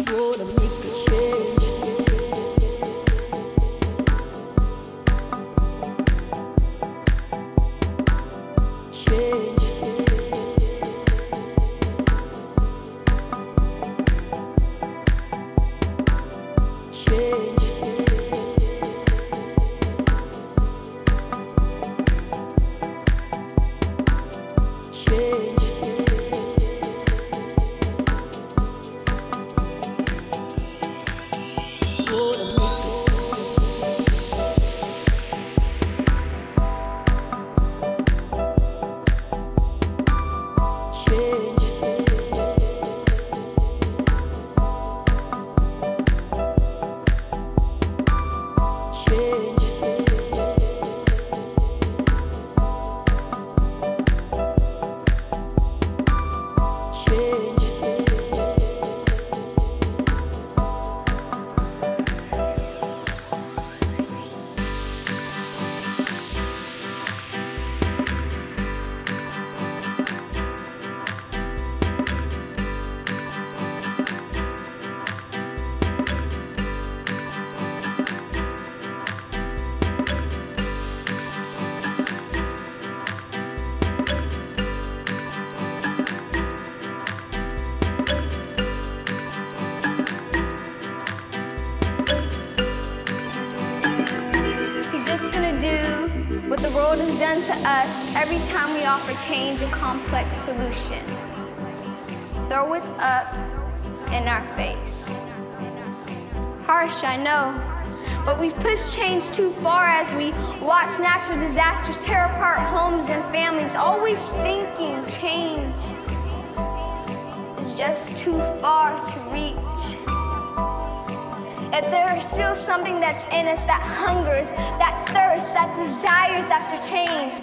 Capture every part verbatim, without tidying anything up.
Wanna make a change. Change. Change. Change. Just gonna do what the world has done to us every time we offer change a complex solution. Throw it up in our face. Harsh, I know, but we've pushed change too far as we watch natural disasters tear apart homes and families, always thinking change is just too far to reach. If there is still something that's in us that hungers, that thirsts, that desires after change.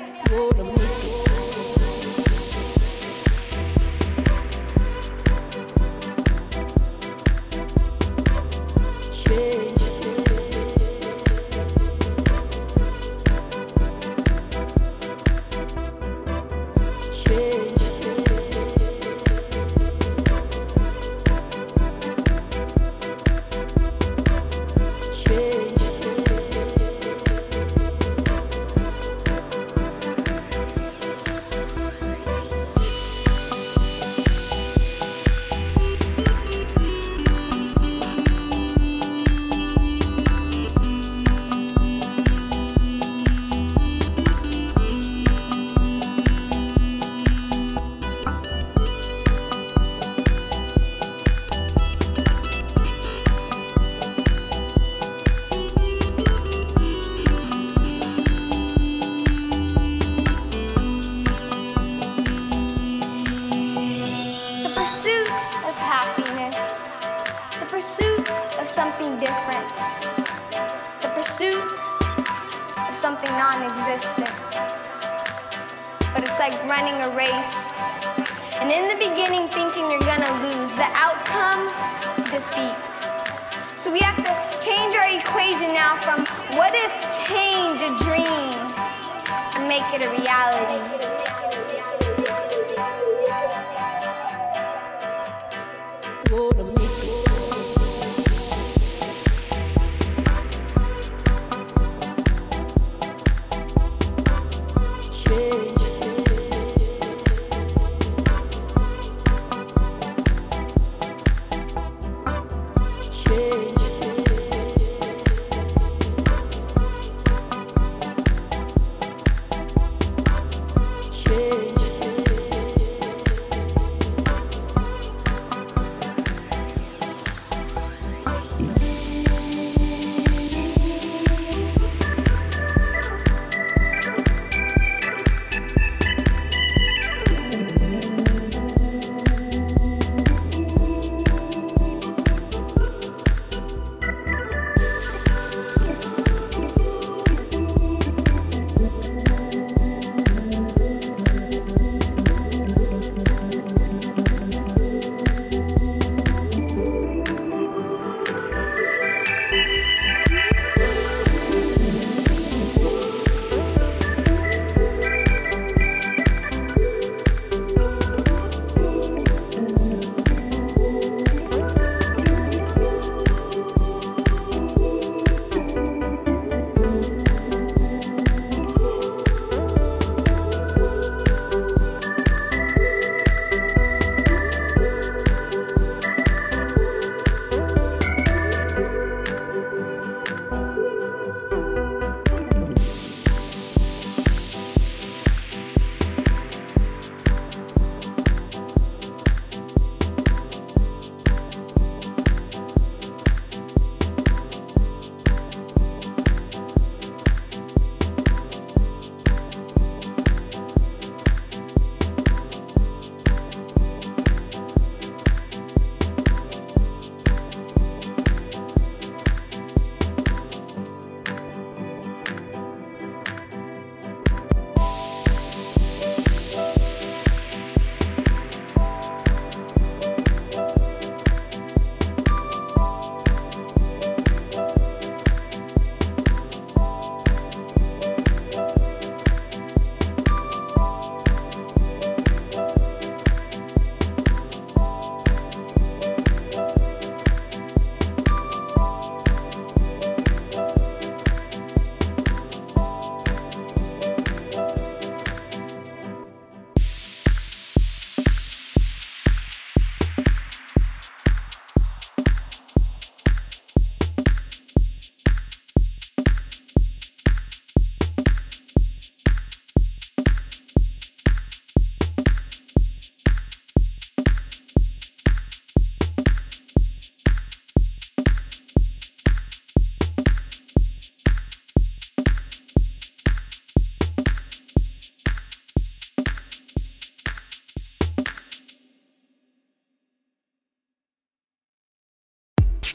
The pursuit of something different. The pursuit of something non-existent. But it's like running a race. And in the beginning thinking you're gonna lose. The outcome, defeat. So we have to change our equation now from what if change a dream and make it a reality.